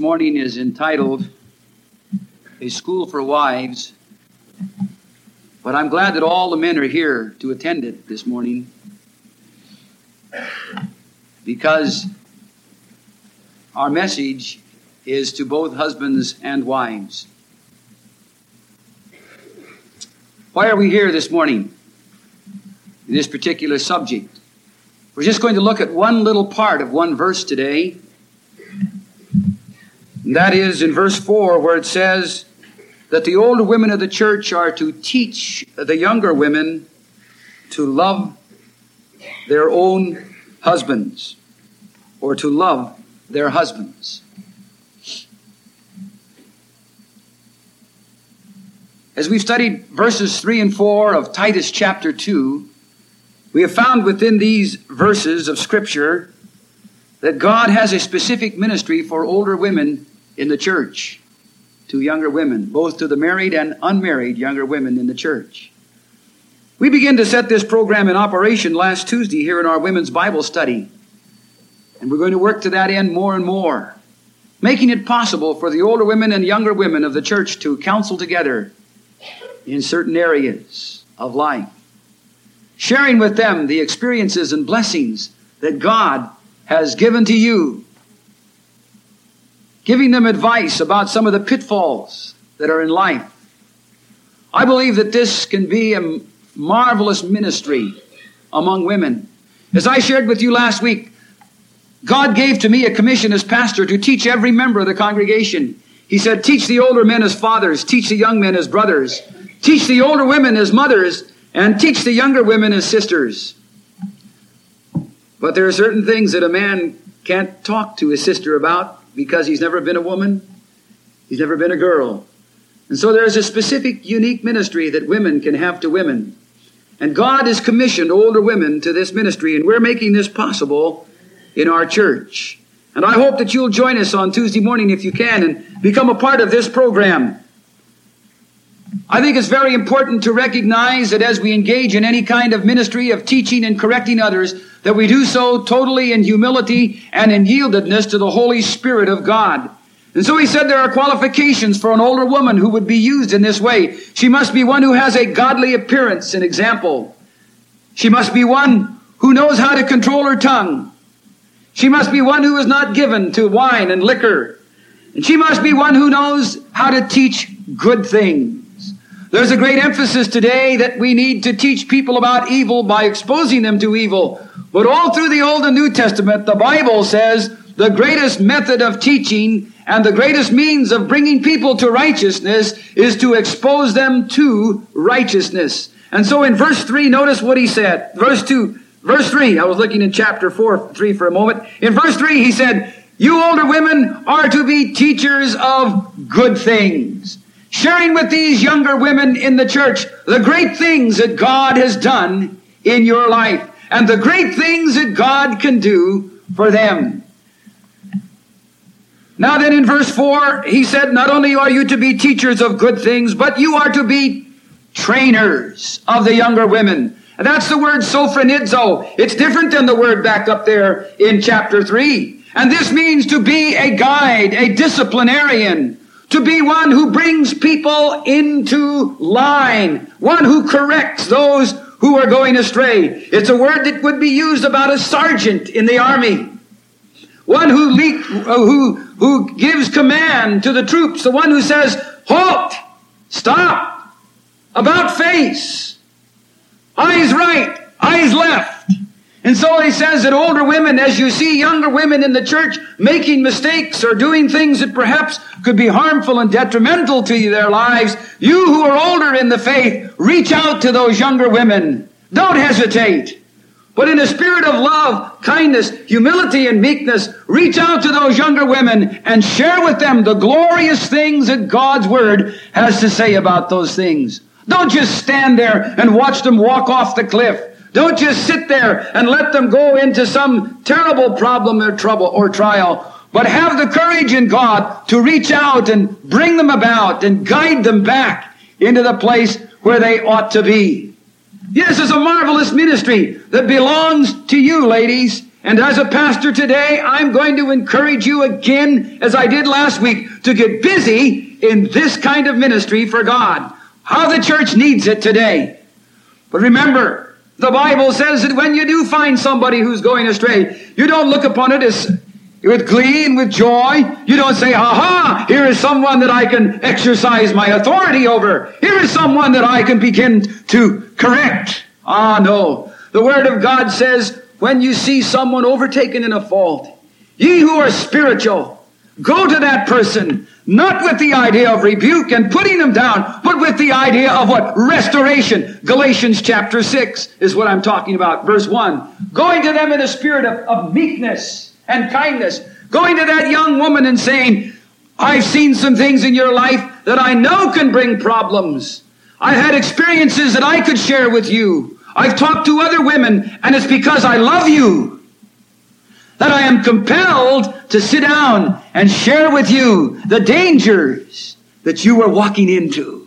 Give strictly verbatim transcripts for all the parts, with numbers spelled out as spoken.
morning is entitled A School for Wives, but I'm glad that all the men are here to attend it this morning, because our message is to both husbands and wives. Why are we here this morning in this particular subject? We're just going to look at one little part of one verse today. And that is in verse four, where it says that the older women of the church are to teach the younger women to love their own husbands, or to love their husbands. As we've studied verses three and four of Titus chapter two, we have found within these verses of Scripture that God has a specific ministry for older women in the church, to younger women, both to the married and unmarried younger women in the church. We began to set this program in operation last Tuesday here in our women's Bible study. And we're going to work to that end more and more, making it possible for the older women and younger women of the church to counsel together in certain areas of life, sharing with them the experiences and blessings that God has given to you, giving them advice about some of the pitfalls that are in life. I believe that this can be a marvelous ministry among women. As I shared with you last week, God gave to me a commission as pastor to teach every member of the congregation. He said, teach the older men as fathers, teach the young men as brothers, teach the older women as mothers, and teach the younger women as sisters. But there are certain things that a man can't talk to his sister about because he's never been a woman, he's never been a girl. And so there's a specific, unique ministry that women can have to women. And God has commissioned older women to this ministry, and we're making this possible in our church. And I hope that you'll join us on Tuesday morning if you can and become a part of this program. I think it's very important to recognize that as we engage in any kind of ministry of teaching and correcting others, that we do so totally in humility and in yieldedness to the Holy Spirit of God. And so he said there are qualifications for an older woman who would be used in this way. She must be one who has a godly appearance and example. She must be one who knows how to control her tongue. She must be one who is not given to wine and liquor. And she must be one who knows how to teach good things. There's a great emphasis today that we need to teach people about evil by exposing them to evil. But all through the Old and New Testament, the Bible says the greatest method of teaching and the greatest means of bringing people to righteousness is to expose them to righteousness. And so in verse three, notice what he said. Verse two, verse three, I was looking in chapter four, three for a moment. In verse three, he said, you older women are to be teachers of good things, sharing with these younger women in the church the great things that God has done in your life and the great things that God can do for them. Now then in verse four, he said, not only are you to be teachers of good things, but you are to be trainers of the younger women. And that's the word sophronizo. It's different than the word back up there in chapter three. And this means to be a guide, a disciplinarian, to be one who brings people into line, one who corrects those who are going astray. It's a word that would be used about a sergeant in the army, one who le- who who gives command to the troops, the one who says, halt, stop, about face, eyes right, eyes left. And so he says that older women, as you see younger women in the church making mistakes or doing things that perhaps could be harmful and detrimental to their lives, you who are older in the faith, reach out to those younger women. Don't hesitate. But in a spirit of love, kindness, humility, and meekness, reach out to those younger women and share with them the glorious things that God's Word has to say about those things. Don't just stand there and watch them walk off the cliff. Don't just sit there and let them go into some terrible problem or trouble or trial. But have the courage in God to reach out and bring them about and guide them back into the place where they ought to be. Yes, it's a marvelous ministry that belongs to you, ladies. And as a pastor today, I'm going to encourage you again, as I did last week, to get busy in this kind of ministry for God. How the church needs it today. But remember, the Bible says that when you do find somebody who's going astray, you don't look upon it as with glee and with joy. You don't say, aha, here is someone that I can exercise my authority over. Here is someone that I can begin to correct. Ah, no. The Word of God says, when you see someone overtaken in a fault, ye who are spiritual, go to that person, not with the idea of rebuke and putting them down, but with the idea of what? Restoration. Galatians chapter six is what I'm talking about, verse one. Going to them in a spirit of, of meekness and kindness. Going to that young woman and saying, I've seen some things in your life that I know can bring problems. I've had experiences that I could share with you. I've talked to other women, and it's because I love you that I am compelled to sit down and share with you the dangers that you are walking into.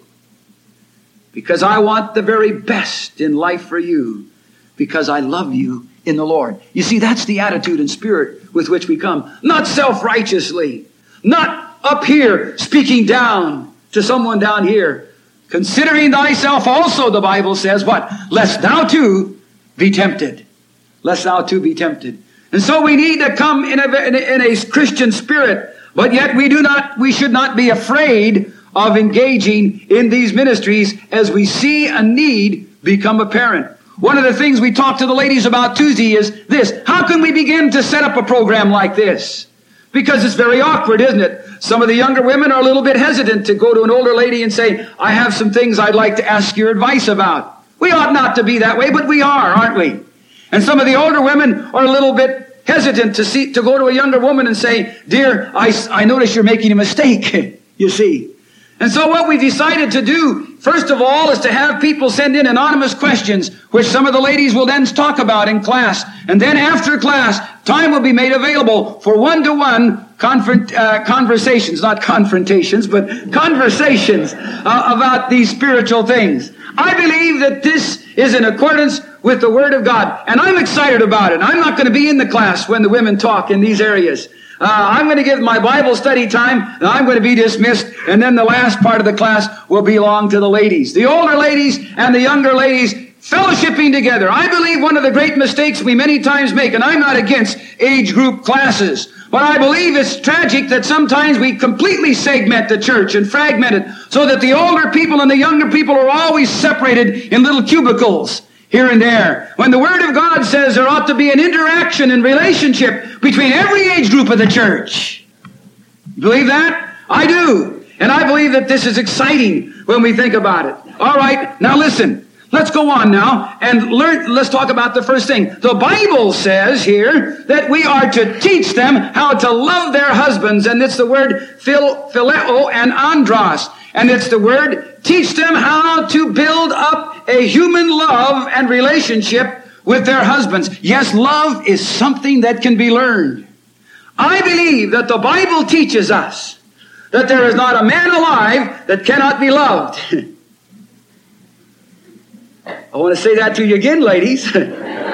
Because I want the very best in life for you, because I love you in the Lord. You see, that's the attitude and spirit with which we come. Not self-righteously, not up here speaking down to someone down here. Considering thyself also, the Bible says, what? Lest thou too be tempted. Lest thou too be tempted. And so we need to come in a, in a, in a Christian spirit, but yet we do not, we should not be afraid of engaging in these ministries as we see a need become apparent. One of the things we talked to the ladies about Tuesday is this. How can we begin to set up a program like this? Because it's very awkward, isn't it? Some of the younger women are a little bit hesitant to go to an older lady and say, I have some things I'd like to ask your advice about. We ought not to be that way, but we are, aren't we? And some of the older women are a little bit hesitant to see, to go to a younger woman and say, dear, I, I notice you're making a mistake, you see. And so what we decided to do, first of all, is to have people send in anonymous questions, which some of the ladies will then talk about in class. And then after class, time will be made available for one-to-one confront, uh, conversations, not confrontations, but conversations uh, about these spiritual things. I believe that this is in accordance with the Word of God. And I'm excited about it. I'm not going to be in the class when the women talk in these areas. Uh, I'm going to give my Bible study time, and I'm going to be dismissed, and then the last part of the class will belong to the ladies. The older ladies and the younger ladies fellowshipping together. I believe one of the great mistakes we many times make, and I'm not against age group classes, but I believe it's tragic that sometimes we completely segment the church and fragment it so that the older people and the younger people are always separated in little cubicles here and there. When the Word of God says there ought to be an interaction and relationship between every age group of the church. You believe that? I do. And I believe that this is exciting when we think about it. All right, now listen. Let's go on now and learn. Let's talk about the first thing. The Bible says here that we are to teach them how to love their husbands. And it's the word phil, phileo and andros. And it's the word teach them how to build up a human love and relationship with their husbands. Yes, love is something that can be learned. I believe that the Bible teaches us that there is not a man alive that cannot be loved. I want to say that to you again, ladies. I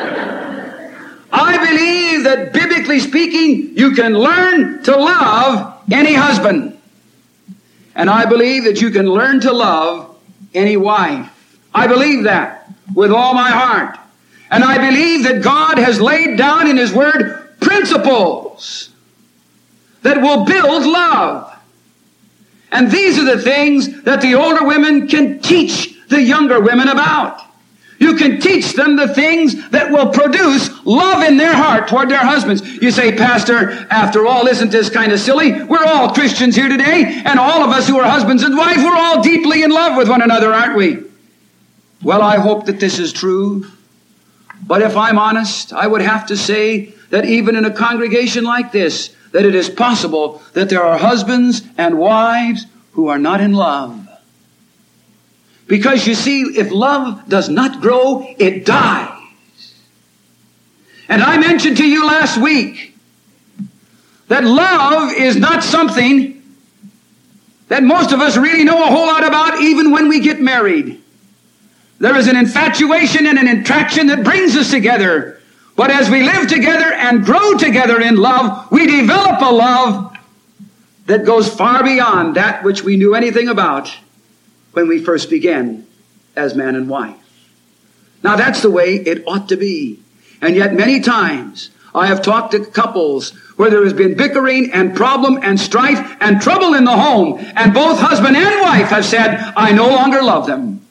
believe that biblically speaking, you can learn to love any husband. And I believe that you can learn to love any wife. I believe that with all my heart. And I believe that God has laid down in His Word principles that will build love. And these are the things that the older women can teach the younger women about. You can teach them the things that will produce love in their heart toward their husbands. You say, Pastor, after all, isn't this kind of silly? We're all Christians here today, and all of us who are husbands and wives, we're all deeply in love with one another, aren't we? Well, I hope that this is true. But if I'm honest, I would have to say that even in a congregation like this, that it is possible that there are husbands and wives who are not in love. Because you see, if love does not grow, it dies. And I mentioned to you last week that love is not something that most of us really know a whole lot about even when we get married. There is an infatuation and an attraction that brings us together. But as we live together and grow together in love, we develop a love that goes far beyond that which we knew anything about when we first began as man and wife. Now that's the way it ought to be. And yet many times I have talked to couples where there has been bickering and problem and strife and trouble in the home, and both husband and wife have said, I no longer love them.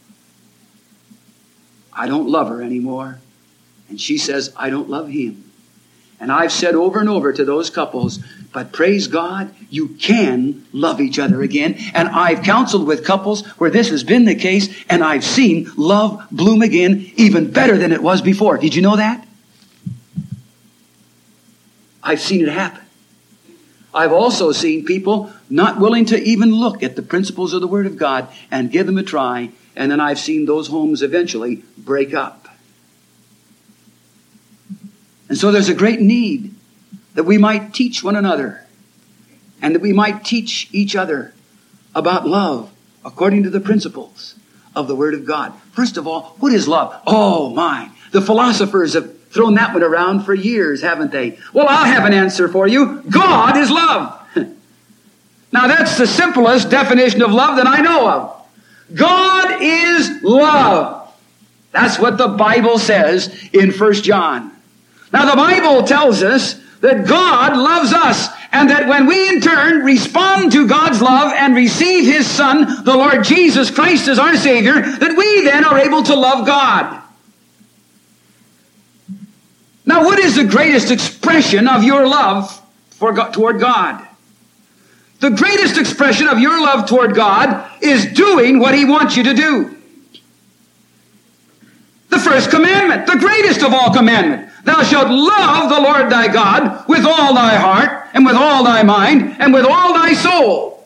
I don't love her anymore. And she says, I don't love him. And I've said over and over to those couples, but praise God, you can love each other again. And I've counseled with couples where this has been the case, and I've seen love bloom again even better than it was before. Did you know that? I've seen it happen. I've also seen people not willing to even look at the principles of the Word of God and give them a try, and then I've seen those homes eventually break up. And so there's a great need that we might teach one another and that we might teach each other about love according to the principles of the Word of God. First of all, what is love? Oh my, the philosophers have thrown that one around for years, haven't they? Well, I'll have an answer for you. God is love. Now that's the simplest definition of love that I know of. God is love. That's what the Bible says in First John. Now the Bible tells us that God loves us, and that when we in turn respond to God's love and receive His Son, the Lord Jesus Christ as our Savior, that we then are able to love God. Now what is the greatest expression of your love for God, toward God? The greatest expression of your love toward God is doing what He wants you to do. The first commandment, the greatest of all commandments. Thou shalt love the Lord thy God with all thy heart, and with all thy mind, and with all thy soul.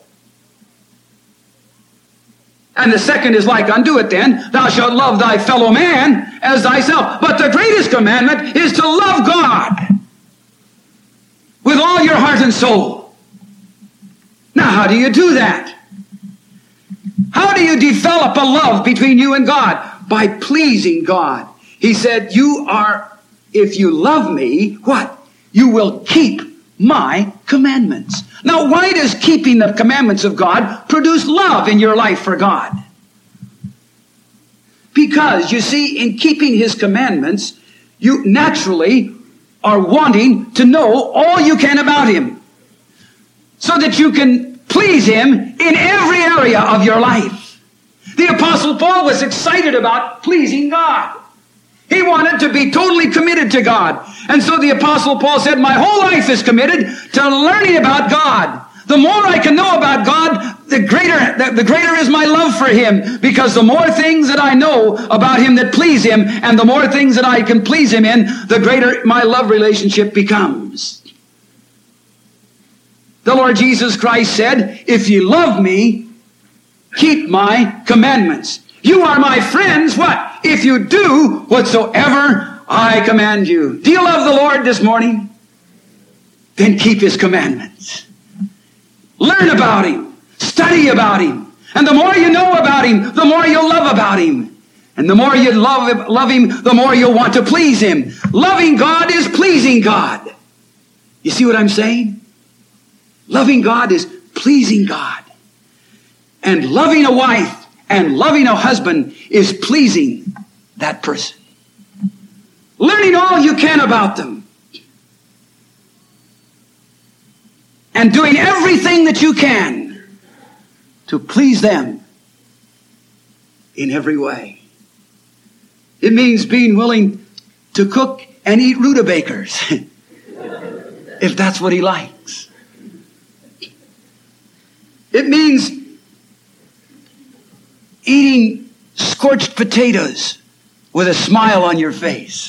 And the second is like unto it then, thou shalt love thy fellow man as thyself. But the greatest commandment is to love God with all your heart and soul. Now, how do you do that? How do you develop a love between you and God? By pleasing God. He said, you are, if you love me, what? You will keep my commandments. Now, why does keeping the commandments of God produce love in your life for God? Because, you see, in keeping His commandments, you naturally are wanting to know all you can about Him, so that you can please Him in every area of your life. The Apostle Paul was excited about pleasing God. He wanted to be totally committed to God. And so the Apostle Paul said, my whole life is committed to learning about God. The more I can know about God, the greater, the, the greater is my love for Him. Because the more things that I know about Him that please Him, and the more things that I can please Him in, the greater my love relationship becomes. The Lord Jesus Christ said, if you love me, keep my commandments. You are my friends, what? If you do whatsoever I command you. Do you love the Lord this morning? Then keep His commandments. Learn about Him. Study about Him. And the more you know about Him, the more you'll love about Him. And the more you love, love Him, the more you'll want to please Him. Loving God is pleasing God. You see what I'm saying? Loving God is pleasing God. And loving a wife and loving a husband is pleasing that person. Learning all you can about them. And doing everything that you can to please them in every way. It means being willing to cook and eat rutabagas, if that's what he likes. It means eating scorched potatoes with a smile on your face,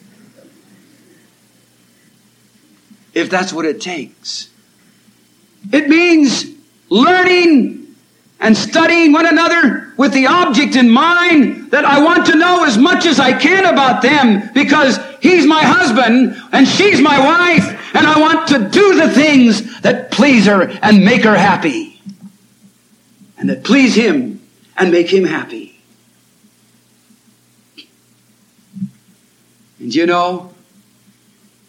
if that's what it takes. It means learning and studying one another with the object in mind that I want to know as much as I can about them, because he's my husband and she's my wife, and I want to do the things that please her and make her happy, and that please him and make him happy. And you know,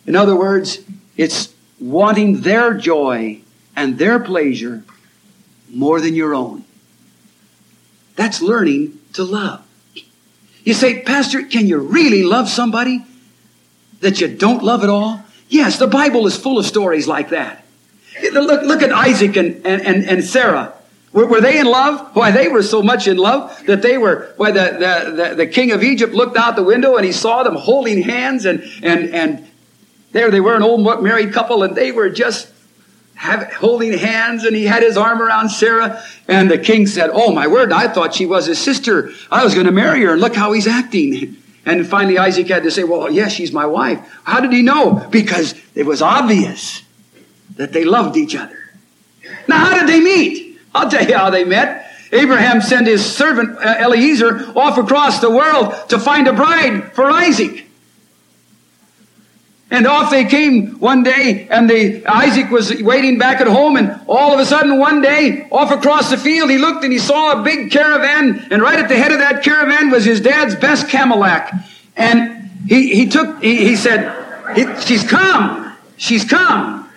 In other words, it's wanting their joy and their pleasure more than your own. That's learning to love. You say, Pastor, can you really love somebody that you don't love at all? Yes, the Bible is full of stories like that. Look, look at Isaac and, and, and Sarah. Were, were they in love? Why, they were so much in love that they were, why, the, the, the, the king of Egypt looked out the window and he saw them holding hands, and, and, and there they were, an old married couple, and they were just have, holding hands, and he had his arm around Sarah, and the king said, oh my word, I thought she was his sister. I was going to marry her, and look how he's acting. And finally Isaac had to say, well, yes, she's my wife. How did he know? Because it was obvious that they loved each other. Now, how did they meet? I'll tell you how they met. Abraham sent his servant uh, Eliezer off across the world to find a bride for Isaac. And off they came one day, and the, Isaac was waiting back at home, and all of a sudden one day, off across the field, he looked and he saw a big caravan, and right at the head of that caravan was his dad's best Camelback. And he, he took, he, he said, he, she's come, she's come.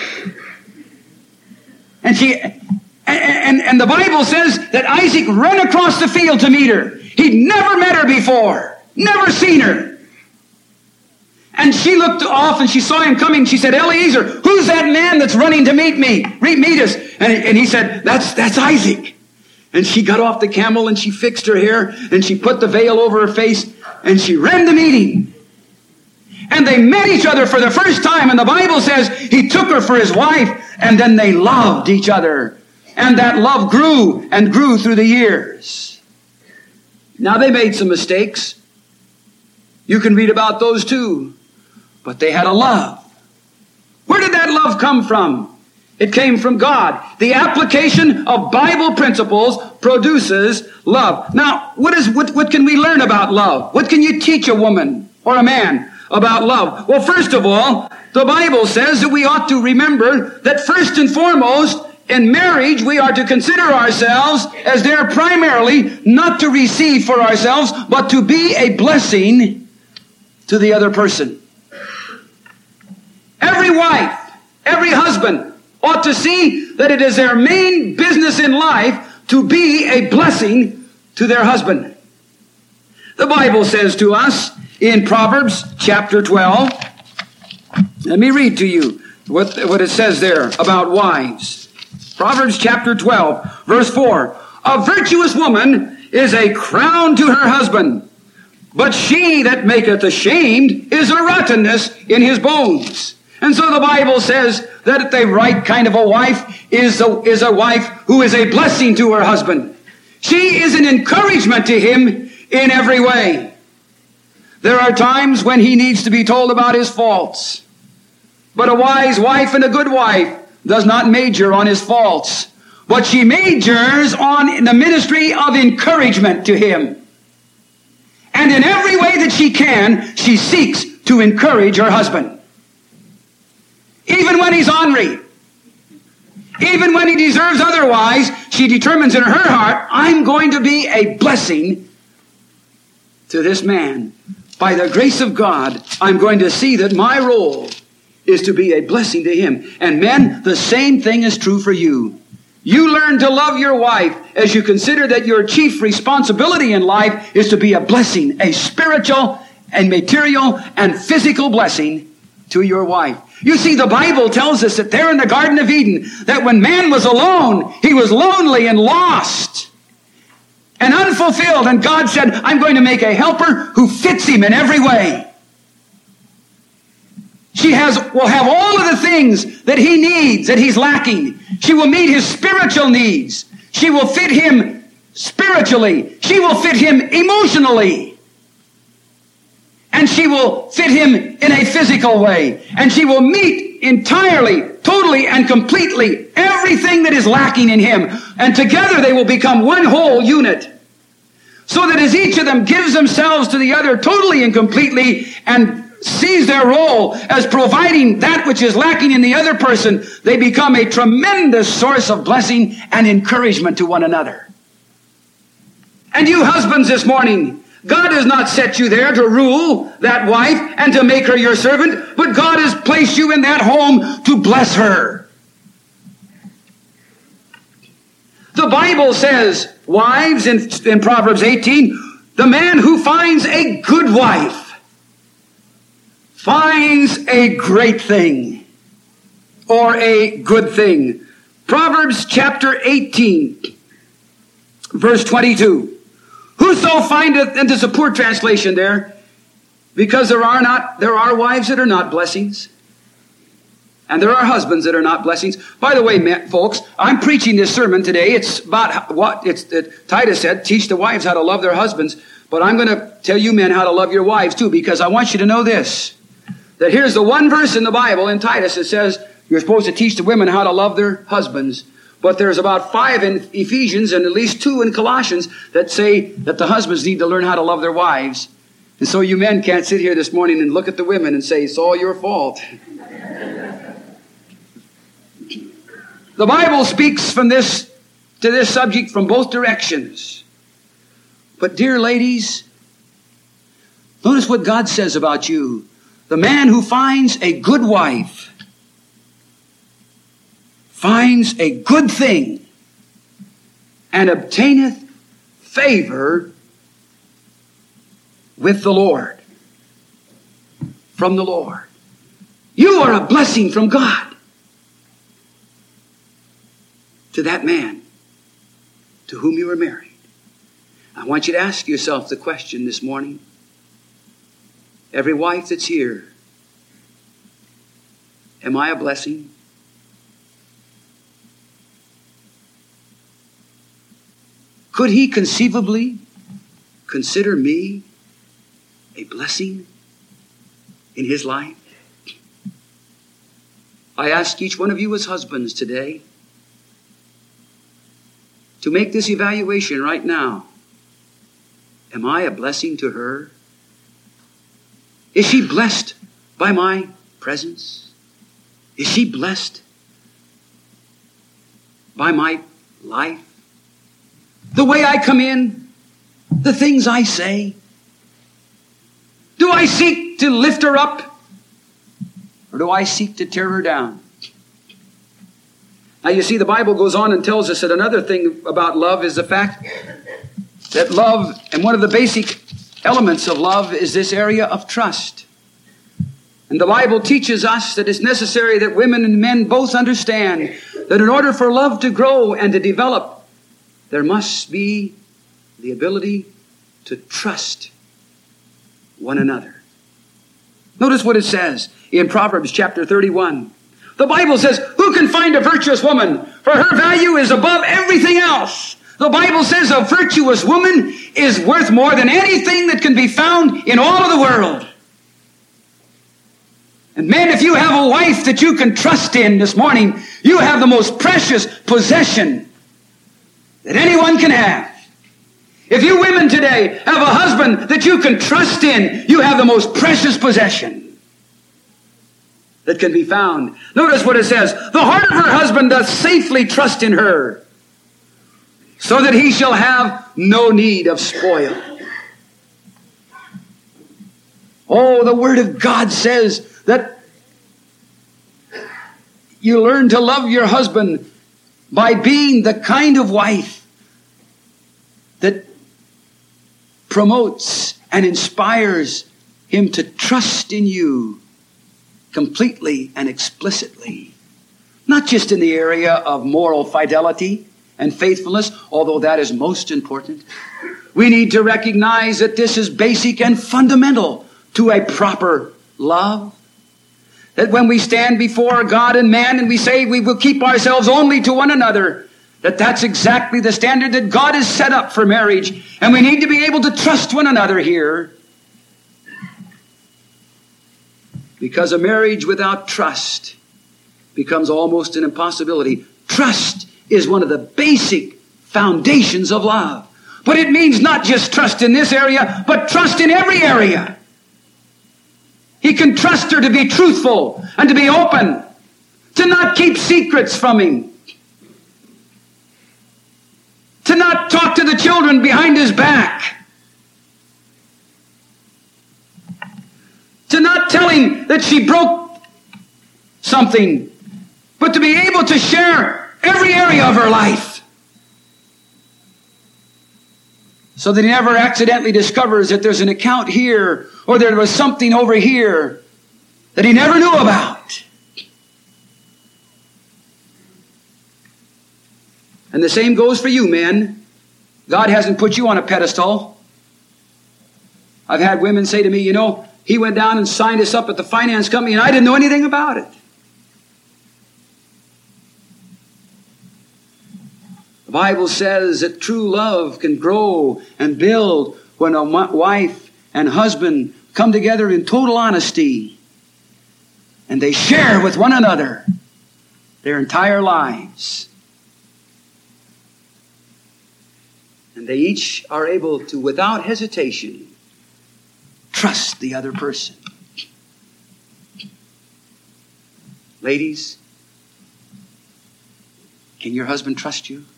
And she, and, and, and the Bible says that Isaac ran across the field to meet her. He'd never met her before, never seen her. And she looked off and she saw him coming. She said, Eliezer, who's that man that's running to meet me? Meet us. And, and he said, that's, that's Isaac. And she got off the camel and she fixed her hair and she put the veil over her face and she ran to meet him. And they met each other for the first time. And the Bible says he took her for his wife, and then they loved each other. And that love grew and grew through the years. Now they made some mistakes. You can read about those too. But they had a love. Where did that love come from? It came from God. The application of Bible principles produces love. Now, what is what, what can we learn about love? What can you teach a woman or a man about love? Well, first of all, the Bible says that we ought to remember that first and foremost, in marriage, we are to consider ourselves as there primarily not to receive for ourselves, but to be a blessing to the other person. Every wife, every husband ought to see that it is their main business in life to be a blessing to their husband. The Bible says to us in Proverbs chapter twelve, let me read to you what, what it says there about wives. Proverbs chapter twelve, verse four. A virtuous woman is a crown to her husband, but she that maketh ashamed is a rottenness in his bones. And so the Bible says that the right kind of a wife is a, is a wife who is a blessing to her husband. She is an encouragement to him in every way. There are times when he needs to be told about his faults. But a wise wife and a good wife does not major on his faults, but she majors on the ministry of encouragement to him. And in every way that she can, she seeks to encourage her husband. Even when he's ornery, even when he deserves otherwise, she determines in her heart, I'm going to be a blessing to this man. By the grace of God, I'm going to see that my role is to be a blessing to him. And men, the same thing is true for you. You learn to love your wife as you consider that your chief responsibility in life is to be a blessing, a spiritual and material and physical blessing to your wife. You see, the Bible tells us that there in the Garden of Eden, that when man was alone, he was lonely and lost and unfulfilled. And God said, I'm going to make a helper who fits him in every way. She has, will have all of the things that he needs, that he's lacking. She will meet his spiritual needs. She will fit him spiritually. She will fit him emotionally. And she will fit him in a physical way. And she will meet entirely, totally, and completely everything that is lacking in him. And together they will become one whole unit. So that as each of them gives themselves to the other totally and completely and sees their role as providing that which is lacking in the other person, they become a tremendous source of blessing and encouragement to one another. And you husbands this morning, God has not set you there to rule that wife and to make her your servant, but God has placed you in that home to bless her. The Bible says, wives, in, in Proverbs eighteen, the man who finds a good wife finds a great thing, or a good thing. Proverbs chapter eighteen, verse twenty-two. Whoso findeth, and there's a poor translation there, because there are not, there are wives that are not blessings, and there are husbands that are not blessings. By the way, man, folks, I'm preaching this sermon today. It's about what it's, it, Titus said, teach the wives how to love their husbands. But I'm going to tell you men how to love your wives too, because I want you to know this, that here's the one verse in the Bible in Titus that says you're supposed to teach the women how to love their husbands. But there's about five in Ephesians and at least two in Colossians that say that the husbands need to learn how to love their wives. And so you men can't sit here this morning and look at the women and say, it's all your fault. The Bible speaks from this to this subject from both directions. But dear ladies, notice what God says about you. The man who finds a good wife finds a good thing and obtaineth favor with the Lord. From the Lord. You are a blessing from God to that man to whom you are married. I want you to ask yourself the question this morning. Every wife that's here, am I a blessing? Could he conceivably consider me a blessing in his life? I ask each one of you as husbands today to make this evaluation right now. Am I a blessing to her? Is she blessed by my presence? Is she blessed by my life? The way I come in, the things I say. Do I seek to lift her up? Or do I seek to tear her down? Now you see, the Bible goes on and tells us that another thing about love is the fact that love, and one of the basic elements of love is this area of trust. And the Bible teaches us that it's necessary that women and men both understand that in order for love to grow and to develop, there must be the ability to trust one another. Notice what it says in Proverbs chapter thirty-one. The Bible says, who can find a virtuous woman? For her value is above everything else. The Bible says a virtuous woman is worth more than anything that can be found in all of the world. And men, if you have a wife that you can trust in this morning, you have the most precious possession that anyone can have. If you women today have a husband that you can trust in, you have the most precious possession that can be found. Notice what it says. The heart of her husband doth safely trust in her, so that he shall have no need of spoil. Oh, the Word of God says that you learn to love your husband by being the kind of wife that promotes and inspires him to trust in you completely and explicitly. Not just in the area of moral fidelity and faithfulness, although that is most important. We need to recognize that this is basic and fundamental to a proper love. That when we stand before God and man and we say we will keep ourselves only to one another, that that's exactly the standard that God has set up for marriage. And we need to be able to trust one another here. Because a marriage without trust becomes almost an impossibility. Trust is one of the basic foundations of love. But it means not just trust in this area, but trust in every area. He can trust her to be truthful and to be open, to not keep secrets from him, to not talk to the children behind his back, knowing that she broke something, but to be able to share every area of her life so that he never accidentally discovers that there's an account here or there was something over here that he never knew about. And the same goes for you, men. God hasn't put you on a pedestal. I've had women say to me, you know, he went down and signed us up at the finance company and I didn't know anything about it. The Bible says that true love can grow and build when a wife and husband come together in total honesty and they share with one another their entire lives. And they each are able to, without hesitation, trust the other person. Ladies, can your husband trust you?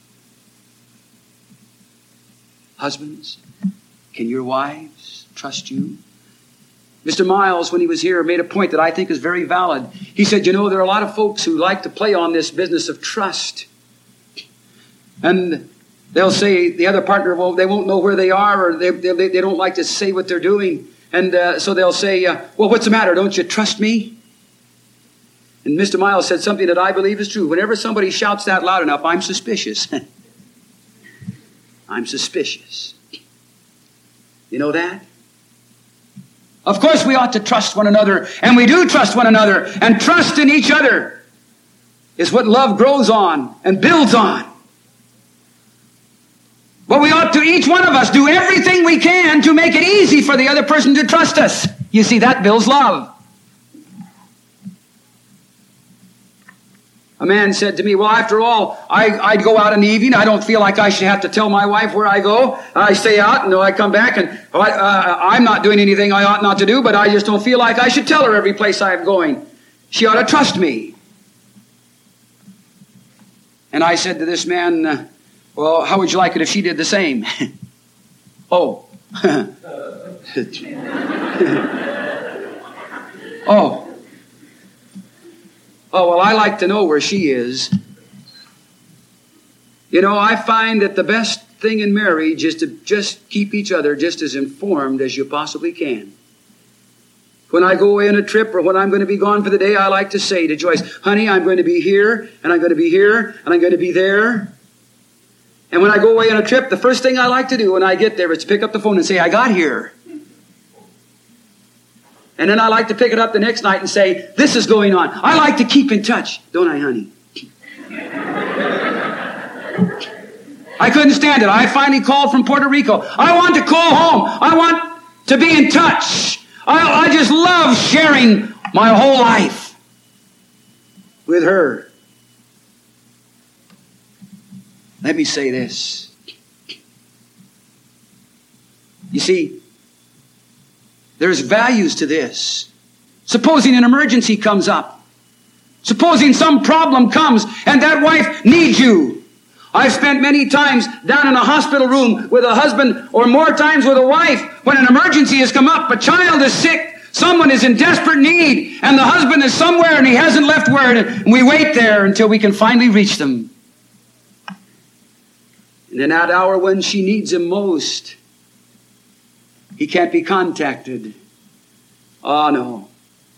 Husbands, can your wives trust you? Mister Miles, when he was here, made a point that I think is very valid. He said, you know, there are a lot of folks who like to play on this business of trust. And they'll say the other partner, well, they won't know where they are, or they, they, they don't like to say what they're doing. And uh, so they'll say, uh, well, what's the matter? Don't you trust me? And Mister Miles said something that I believe is true. Whenever somebody shouts that loud enough, I'm suspicious. I'm suspicious. You know that? Of course we ought to trust one another, and we do trust one another, and trust in each other is what love grows on and builds on. But we ought to, each one of us, do everything we can to make it easy for the other person to trust us. You see, that builds love. A man said to me, well, after all, I, I'd go out in the evening. I don't feel like I should have to tell my wife where I go. I stay out and I come back and uh, I'm not doing anything I ought not to do, but I just don't feel like I should tell her every place I'm going. She ought to trust me. And I said to this man, uh, well, how would you like it if she did the same? Oh. Oh. Oh, well, I like to know where she is. You know, I find that the best thing in marriage is to just keep each other just as informed as you possibly can. When I go away on a trip or when I'm going to be gone for the day, I like to say to Joyce, honey, I'm going to be here, and I'm going to be here, and I'm going to be there. And when I go away on a trip, the first thing I like to do when I get there is to pick up the phone and say, I got here. And then I like to pick it up the next night and say, this is going on. I like to keep in touch. Don't I, honey? I couldn't stand it. I finally called from Puerto Rico. I want to call home. I want to be in touch. I, I just love sharing my whole life with her. Let me say this. You see, there's values to this. Supposing an emergency comes up. Supposing some problem comes and that wife needs you. I've spent many times down in a hospital room with a husband or more times with a wife when an emergency has come up. A child is sick. Someone is in desperate need. And the husband is somewhere and he hasn't left word. And we wait there until we can finally reach them. And in that hour when she needs him most, he can't be contacted. Oh, no.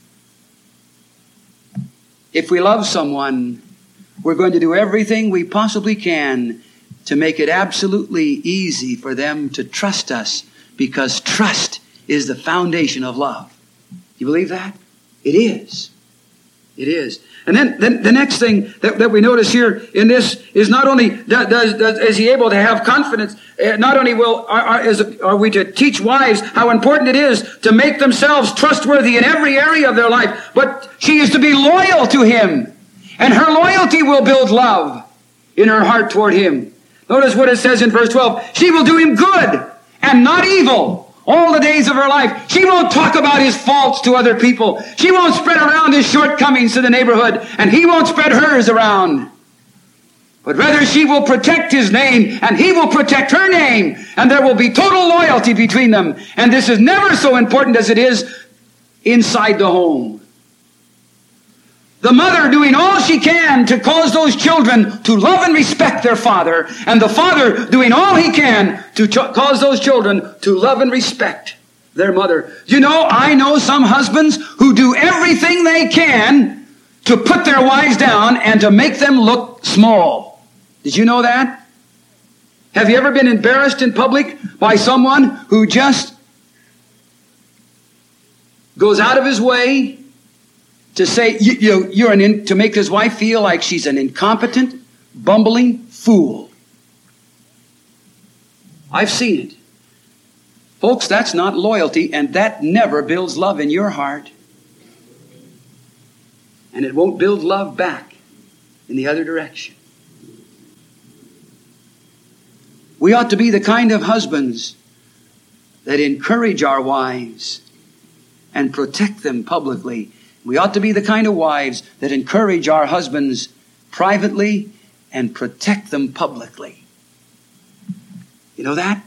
If we love someone, we're going to do everything we possibly can to make it absolutely easy for them to trust us, because trust is the foundation of love. You believe that? It is. It is. And then, then the next thing that, that we notice here in this is not only does, does, is he able to have confidence, uh, not only will are, are, is, are we to teach wives how important it is to make themselves trustworthy in every area of their life, but she is to be loyal to him. And her loyalty will build love in her heart toward him. Notice what it says in verse twelve. She will do him good and not evil all the days of her life. She won't talk about his faults to other people. She won't spread around his shortcomings to the neighborhood, and he won't spread hers around. But rather she will protect his name, and he will protect her name, and there will be total loyalty between them. And this is never so important as it is inside the home. The mother doing all she can to cause those children to love and respect their father, and the father doing all he can to ch- cause those children to love and respect their mother. You know, I know some husbands who do everything they can to put their wives down and to make them look small. Did you know that? Have you ever been embarrassed in public by someone who just goes out of his way to say, you, you, you're an in, to make his wife feel like she's an incompetent, bumbling fool? I've seen it. Folks, that's not loyalty, and that never builds love in your heart. And it won't build love back in the other direction. We ought to be the kind of husbands that encourage our wives and protect them publicly. We ought to be the kind of wives that encourage our husbands privately and protect them publicly. You know that?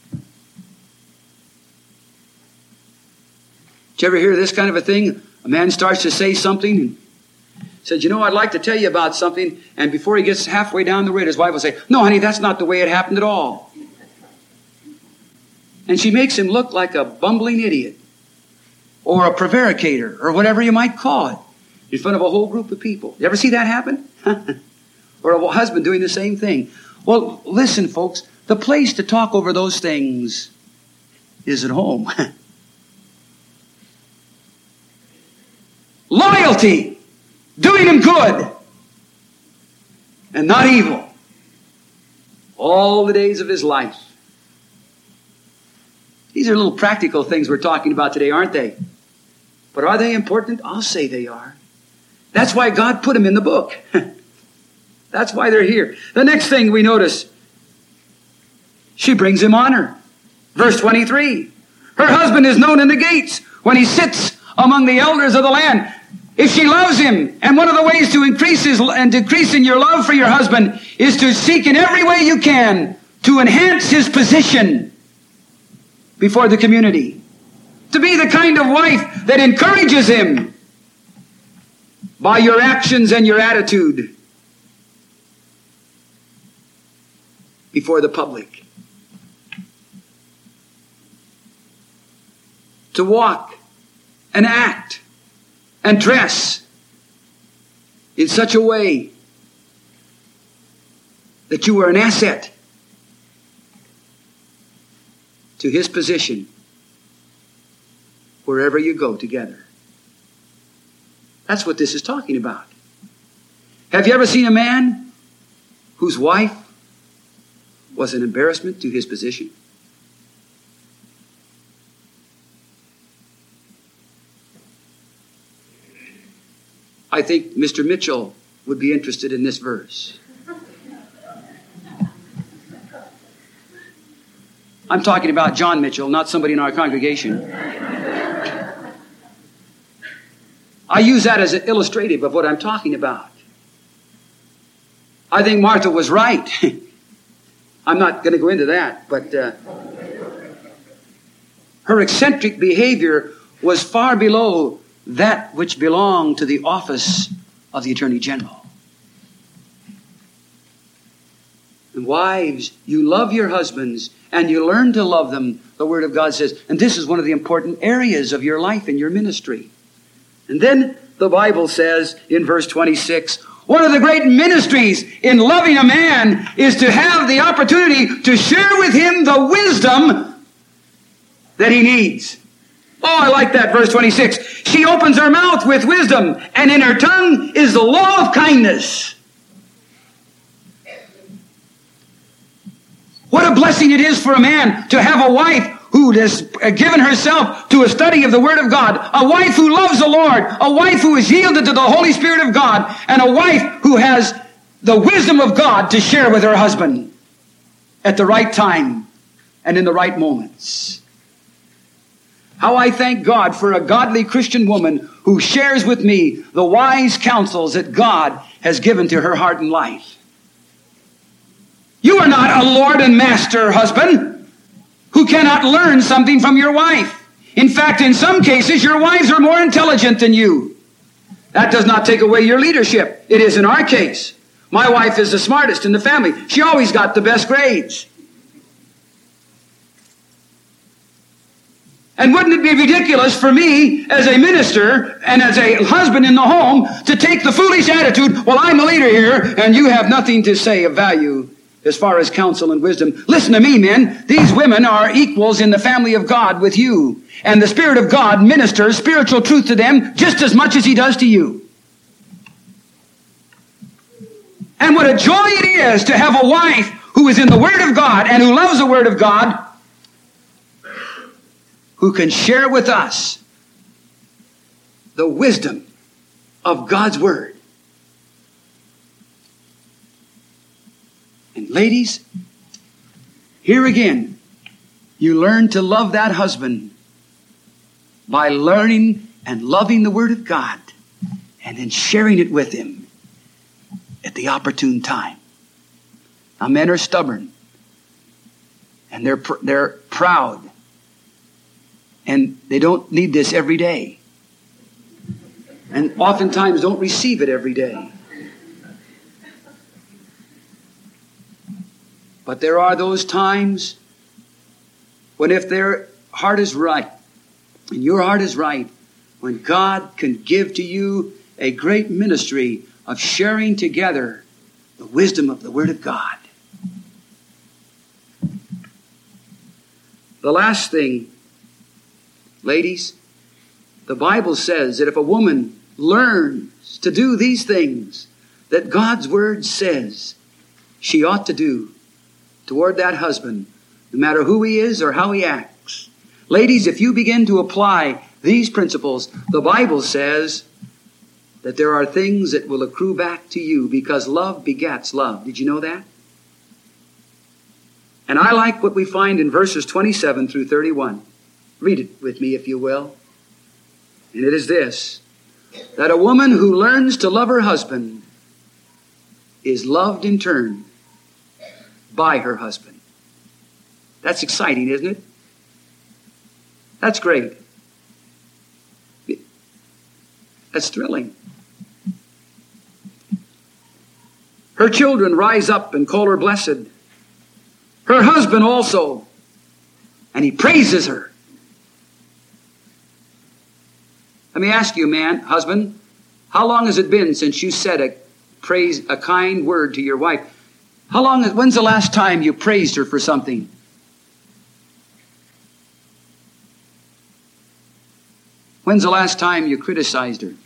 Did you ever hear this kind of a thing? A man starts to say something and says, you know, I'd like to tell you about something. And before he gets halfway down the road, his wife will say, no, honey, that's not the way it happened at all. And she makes him look like a bumbling idiot or a prevaricator or whatever you might call it in front of a whole group of people. You ever see that happen? Or a husband doing the same thing. Well, listen, folks, the place to talk over those things is at home. Loyalty. Doing him good and not evil all the days of his life. These are little practical things we're talking about today, aren't they? But are they important? I'll say they are. That's why God put them in the book. That's why they're here. The next thing we notice, she brings him honor. Verse twenty-three. Her husband is known in the gates when he sits among the elders of the land. If she loves him, and one of the ways to increase his and decrease in your love for your husband is to seek in every way you can to enhance his position before the community. To be the kind of wife that encourages him by your actions and your attitude before the public. To walk and act and dress in such a way that you are an asset to his position wherever you go together. That's what this is talking about. Have you ever seen a man whose wife was an embarrassment to his position? I think Mister Mitchell would be interested in this verse. I'm talking about John Mitchell, not somebody in our congregation. I use that as an illustrative of what I'm talking about. I think Martha was right. I'm not going to go into that, but uh, her eccentric behavior was far below that which belonged to the office of the Attorney General. And wives, you love your husbands and you learn to love them, the Word of God says. And this is one of the important areas of your life and your ministry. And then the Bible says in verse twenty-six, one of the great ministries in loving a man is to have the opportunity to share with him the wisdom that he needs. Oh, I like that, verse twenty-six. She opens her mouth with wisdom, and in her tongue is the law of kindness. What a blessing it is for a man to have a wife who has given herself to a study of the Word of God, a wife who loves the Lord, a wife who is yielded to the Holy Spirit of God, and a wife who has the wisdom of God to share with her husband at the right time and in the right moments. How I thank God for a godly Christian woman who shares with me the wise counsels that God has given to her heart and life. You are not a Lord and Master husband who cannot learn something from your wife. In fact, in some cases, your wives are more intelligent than you. That does not take away your leadership. It is in our case. My wife is the smartest in the family. She always got the best grades. And wouldn't it be ridiculous for me as a minister and as a husband in the home to take the foolish attitude, well, I'm the leader here, and you have nothing to say of value as far as counsel and wisdom. Listen to me, men. These women are equals in the family of God with you. And the Spirit of God ministers spiritual truth to them just as much as He does to you. And what a joy it is to have a wife who is in the Word of God and who loves the Word of God, who can share with us the wisdom of God's Word. And ladies, here again, you learn to love that husband by learning and loving the Word of God and then sharing it with him at the opportune time. Now, men are stubborn and they're pr- they're proud. And they don't need this every day. And oftentimes don't receive it every day. But there are those times when if their heart is right, and your heart is right, when God can give to you a great ministry of sharing together the wisdom of the Word of God. The last thing, ladies, the Bible says that if a woman learns to do these things that God's Word says she ought to do toward that husband, no matter who he is or how he acts. Ladies, if you begin to apply these principles, the Bible says that there are things that will accrue back to you because love begets love. Did you know that? And I like what we find in verses twenty-seven through thirty-one. Read it with me, if you will. And it is this, that a woman who learns to love her husband is loved in turn by her husband. That's exciting, isn't it? That's great. That's thrilling. Her children rise up and call her blessed. Her husband also. And he praises her. Let me ask you, man, husband, how long has it been since you said a praise, a kind word to your wife? How long, when's the last time you praised her for something? When's the last time you criticized her?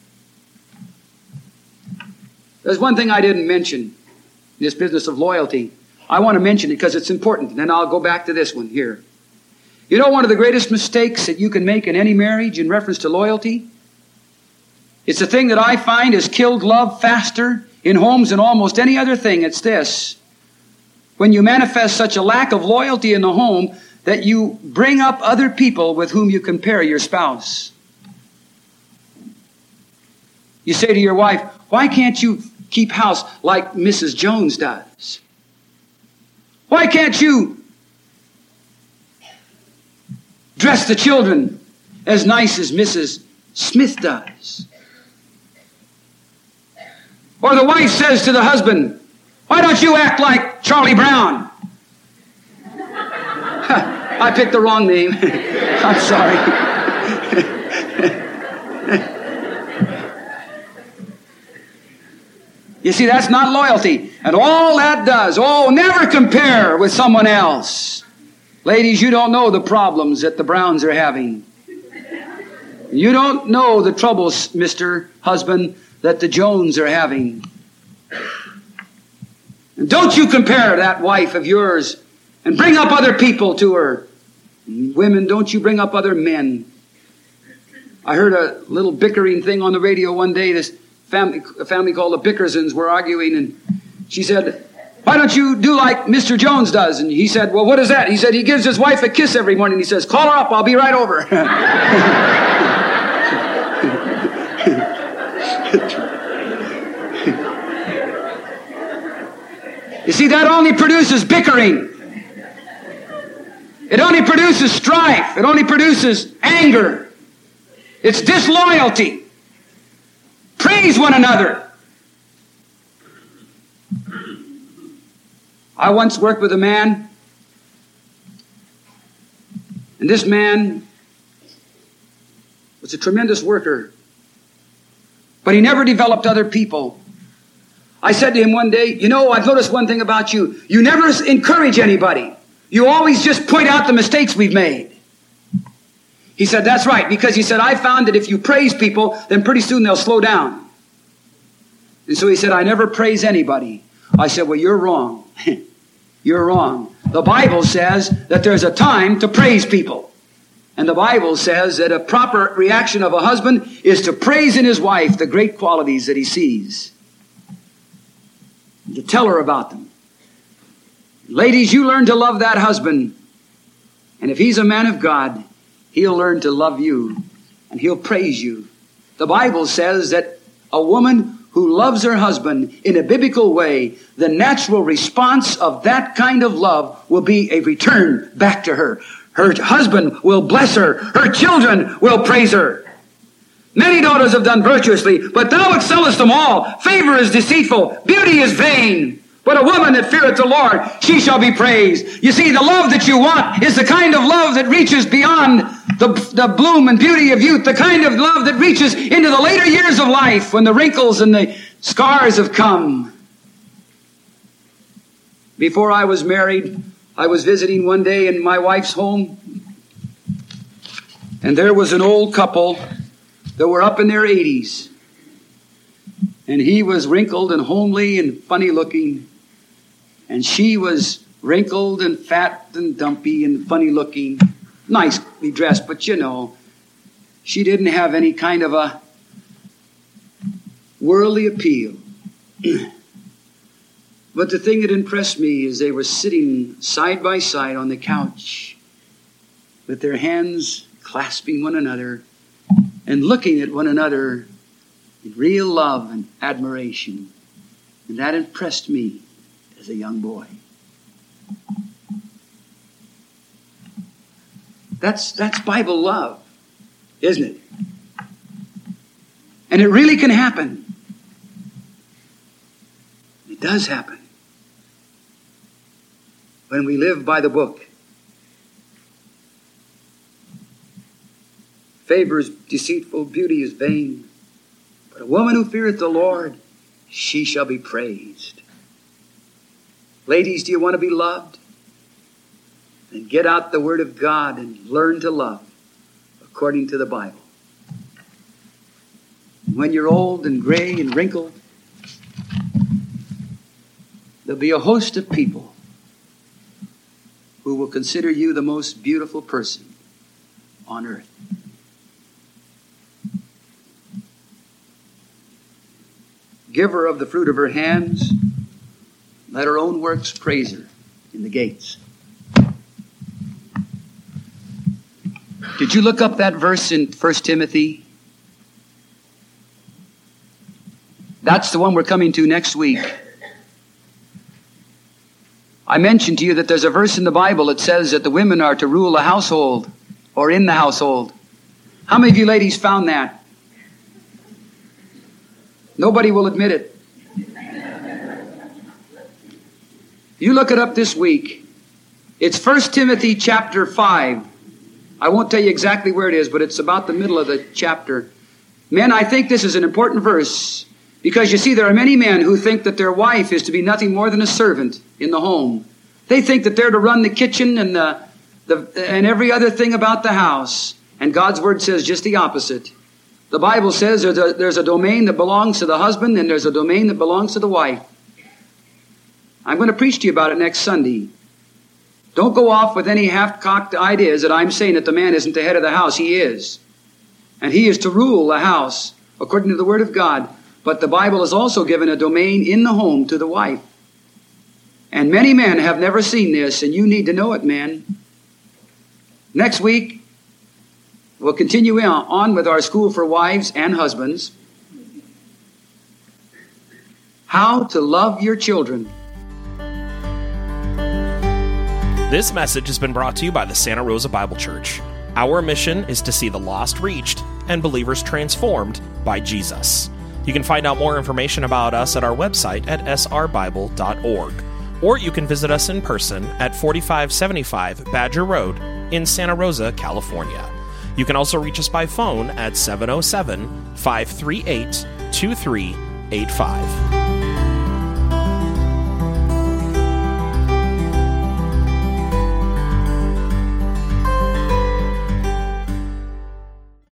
There's one thing I didn't mention, this business of loyalty. I want to mention it because it's important, and then I'll go back to this one here. You know one of the greatest mistakes that you can make in any marriage in reference to loyalty? It's a thing that I find has killed love faster in homes than almost any other thing. It's this. When you manifest such a lack of loyalty in the home that you bring up other people with whom you compare your spouse. You say to your wife, why can't you keep house like Missus Jones does? Why can't you dress the children as nice as Missus Smith does? Or the wife says to the husband, why don't you act like Charlie Brown? I picked the wrong name. I'm sorry. You see, that's not loyalty. And all that does, oh, never compare with someone else. Ladies, you don't know the problems that the Browns are having. You don't know the troubles, Mister Husband, that the Jones are having. And don't you compare that wife of yours and bring up other people to her. And women, don't you bring up other men. I heard a little bickering thing on the radio one day. This family, a family called the Bickersons were arguing, and she said, why don't you do like Mister Jones does? And he said, well, what is that? He said, he gives his wife a kiss every morning. He says, call her up, I'll be right over. You see, that only produces bickering. It only produces strife. It only produces anger. It's disloyalty. Praise one another. I once worked with a man, and this man was a tremendous worker, but he never developed other people. I said to him one day, you know, I've noticed one thing about you. You never encourage anybody. You always just point out the mistakes we've made. He said, that's right, because he said, I found that if you praise people, then pretty soon they'll slow down. And so he said, I never praise anybody. I said, well, you're wrong. You're wrong. The Bible says that there's a time to praise people. And the Bible says that a proper reaction of a husband is to praise in his wife the great qualities that he sees. And to tell her about them. Ladies, you learn to love that husband. And if he's a man of God, he'll learn to love you. And he'll praise you. The Bible says that a woman who loves her husband in a biblical way, the natural response of that kind of love will be a return back to her. Her husband will bless her. Her children will praise her. Many daughters have done virtuously, but thou excellest them all. Favor is deceitful. Beauty is vain. But a woman that feareth the Lord, she shall be praised. You see, the love that you want is the kind of love that reaches beyond the, the bloom and beauty of youth, the kind of love that reaches into the later years of life when the wrinkles and the scars have come. Before I was married, I was visiting one day in my wife's home, and there was an old couple that were up in their eighties. And he was wrinkled and homely and funny looking. And she was wrinkled and fat and dumpy and funny looking. Nicely dressed, but you know, she didn't have any kind of a worldly appeal. But the thing that impressed me is they were sitting side by side on the couch with their hands clasping one another and looking at one another in real love and admiration. And that impressed me as a young boy. That's, that's Bible love, isn't it? And it really can happen. It does happen. When we live by the book. Favor is deceitful, beauty is vain. But a woman who feareth the Lord, she shall be praised. Ladies, do you want to be loved? Then get out the Word of God and learn to love according to the Bible. When you're old and gray and wrinkled, there'll be a host of people who will consider you the most beautiful person on earth. Give her of the fruit of her hands. Let her own works praise her in the gates. Did you look up that verse in First Timothy? That's the one we're coming to next week. I mentioned to you that there's a verse in the Bible that says that the women are to rule the household or in the household. How many of you ladies found that? Nobody will admit it. You look it up this week. It's First Timothy chapter five. I won't tell you exactly where it is, but it's about the middle of the chapter. Men, I think this is an important verse because you see there are many men who think that their wife is to be nothing more than a servant in the home. They think that they're to run the kitchen and the, the and every other thing about the house. And God's Word says just the opposite. The Bible says there's a, there's a domain that belongs to the husband and there's a domain that belongs to the wife. I'm going to preach to you about it next Sunday. Don't go off with any half-cocked ideas that I'm saying that the man isn't the head of the house. He is. And he is to rule the house according to the Word of God. But the Bible has also given a domain in the home to the wife. And many men have never seen this, and you need to know it, men. Next week, we'll continue on with our school for wives and husbands. How to love your children. This message has been brought to you by the Santa Rosa Bible Church. Our mission is to see the lost reached and believers transformed by Jesus. You can find out more information about us at our website at s r bible dot org, or you can visit us in person at forty-five seventy-five Badger Road in Santa Rosa, California. You can also reach us by phone at seven oh seven, five three eight, two three eight five.